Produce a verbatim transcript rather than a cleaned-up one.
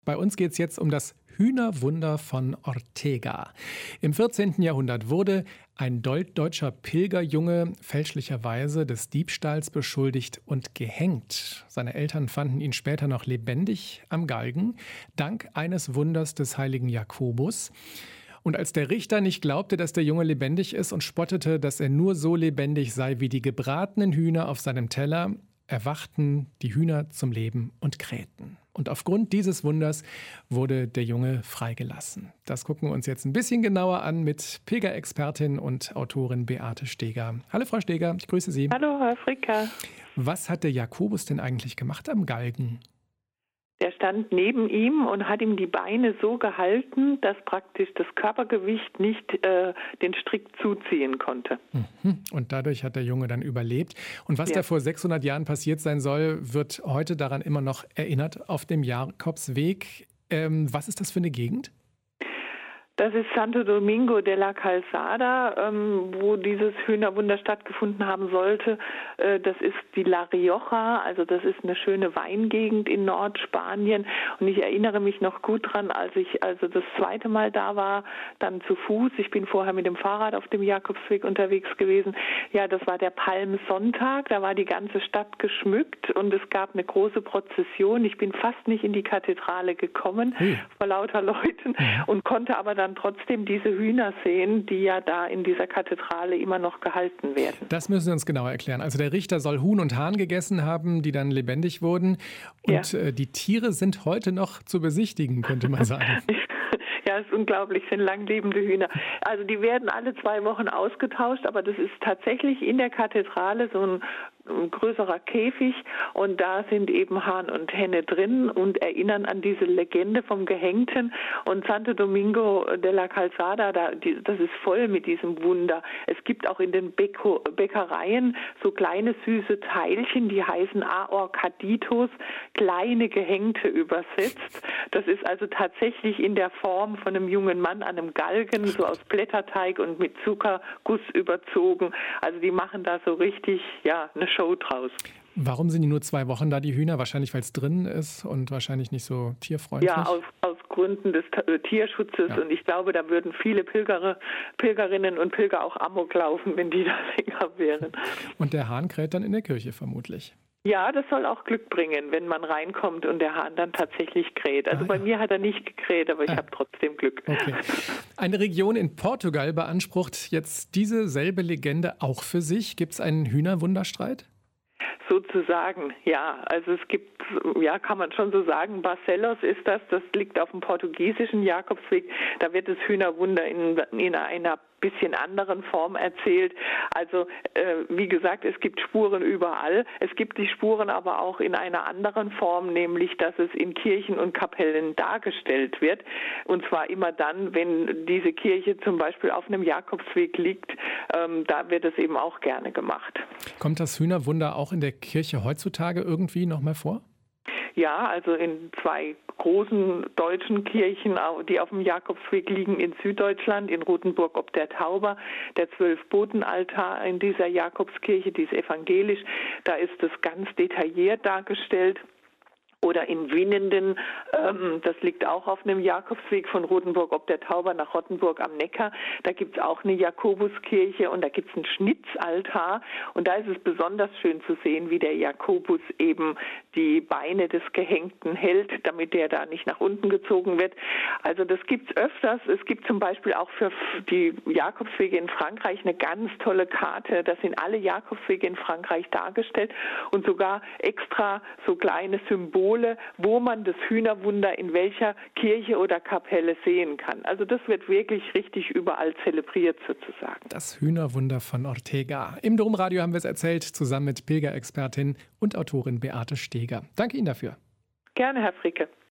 Bei uns geht es jetzt um das Hühnerwunder von Ortega. Im vierzehnten Jahrhundert wurde ein deutscher Pilgerjunge fälschlicherweise des Diebstahls beschuldigt und gehängt. Seine Eltern fanden ihn später noch lebendig am Galgen, dank eines Wunders des heiligen Jakobus. Und als der Richter nicht glaubte, dass der Junge lebendig ist und spottete, dass er nur so lebendig sei wie die gebratenen Hühner auf seinem Teller, erwachten die Hühner zum Leben und krähten. Und aufgrund dieses Wunders wurde der Junge freigelassen. Das gucken wir uns jetzt ein bisschen genauer an mit Pilgerexpertin und Autorin Beate Steger. Hallo Frau Steger, ich grüße Sie. Hallo Herr Fricker. Was hat der Jakobus denn eigentlich gemacht am Galgen? Der stand neben ihm und hat ihm die Beine so gehalten, dass praktisch das Körpergewicht nicht äh, den Strick zuziehen konnte. Mhm. Und dadurch hat der Junge dann überlebt. Und was ja. da vor sechshundert Jahren passiert sein soll, wird heute daran immer noch erinnert auf dem Jakobsweg. Ähm, was ist das für eine Gegend? Das ist Santo Domingo de la Calzada, ähm, wo dieses Hühnerwunder stattgefunden haben sollte. Äh, das ist die La Rioja, also das ist eine schöne Weingegend in Nordspanien. Und ich erinnere mich noch gut dran, als ich also das zweite Mal da war, dann zu Fuß. Ich bin vorher mit dem Fahrrad auf dem Jakobsweg unterwegs gewesen. Ja, das war der Palmsonntag, da war die ganze Stadt geschmückt und es gab eine große Prozession. Ich bin fast nicht in die Kathedrale gekommen hm. vor lauter Leuten und konnte aber dann trotzdem diese Hühner sehen, die ja da in dieser Kathedrale immer noch gehalten werden. Das müssen Sie uns genauer erklären. Also der Richter soll Huhn und Hahn gegessen haben, die dann lebendig wurden. Und ja. äh, die Tiere sind heute noch zu besichtigen, könnte man sagen. Ja, es ist unglaublich, sind langlebende Hühner. Also die werden alle zwei Wochen ausgetauscht, aber das ist tatsächlich in der Kathedrale so ein, ein größerer Käfig und da sind eben Hahn und Henne drin und erinnern an diese Legende vom Gehängten. Und Santo Domingo de la Calzada, da, die, das ist voll mit diesem Wunder. Es gibt auch in den Bäcko, Bäckereien so kleine süße Teilchen, die heißen Ahorcaditos, kleine Gehängte übersetzt. Das ist also tatsächlich in der Form von einem jungen Mann an einem Galgen, so aus Blätterteig und mit Zuckerguss überzogen. Also die machen da so richtig, ja, eine Show draus. Warum sind die nur zwei Wochen da, die Hühner? Wahrscheinlich, weil es drin ist und wahrscheinlich nicht so tierfreundlich. Ja, aus, aus Gründen des T- Tierschutzes. Ja. Und ich glaube, da würden viele Pilger, Pilgerinnen und Pilger auch Amok laufen, wenn die da länger wären. Und der Hahn kräht dann in der Kirche vermutlich. Ja, das soll auch Glück bringen, wenn man reinkommt und der Hahn dann tatsächlich kräht. Also ah, bei ja. mir hat er nicht gekräht, aber ich ah. habe trotzdem Glück. Okay. Eine Region in Portugal beansprucht jetzt diese selbe Legende auch für sich. Gibt es einen Hühnerwunderstreit? Sozusagen, ja. Also es gibt, ja, kann man schon so sagen, Barcelos ist das, das liegt auf dem portugiesischen Jakobsweg. Da wird das Hühnerwunder in, in einer bisschen anderen Form erzählt. Also äh, wie gesagt, es gibt Spuren überall. Es gibt die Spuren aber auch in einer anderen Form, nämlich dass es in Kirchen und Kapellen dargestellt wird. Und zwar immer dann, wenn diese Kirche zum Beispiel auf einem Jakobsweg liegt. Ähm, da wird es eben auch gerne gemacht. Kommt das Hühnerwunder auch in der Kirche heutzutage irgendwie noch mal vor? Ja, also in zwei großen deutschen Kirchen, die auf dem Jakobsweg liegen in Süddeutschland, in Rothenburg ob der Tauber, der Zwölf-Boten-Altar in dieser Jakobskirche, die ist evangelisch, da ist es ganz detailliert dargestellt. Oder in Winnenden, ähm, das liegt auch auf einem Jakobsweg von Rothenburg ob der Tauber nach Rottenburg am Neckar. Da gibt es auch eine Jakobuskirche und da gibt es einen Schnitzaltar. Und da ist es besonders schön zu sehen, wie der Jakobus eben die Beine des Gehängten hält, damit der da nicht nach unten gezogen wird. Also das gibt es öfters. Es gibt zum Beispiel auch für die Jakobswege in Frankreich eine ganz tolle Karte. Da sind alle Jakobswege in Frankreich dargestellt und sogar extra so kleine Symbole, wo man das Hühnerwunder in welcher Kirche oder Kapelle sehen kann. Also das wird wirklich richtig überall zelebriert sozusagen. Das Hühnerwunder von Ortega. Im Domradio haben wir es erzählt, zusammen mit Pilgerexpertin und Autorin Beate Steger. Danke Ihnen dafür. Gerne, Herr Fricke.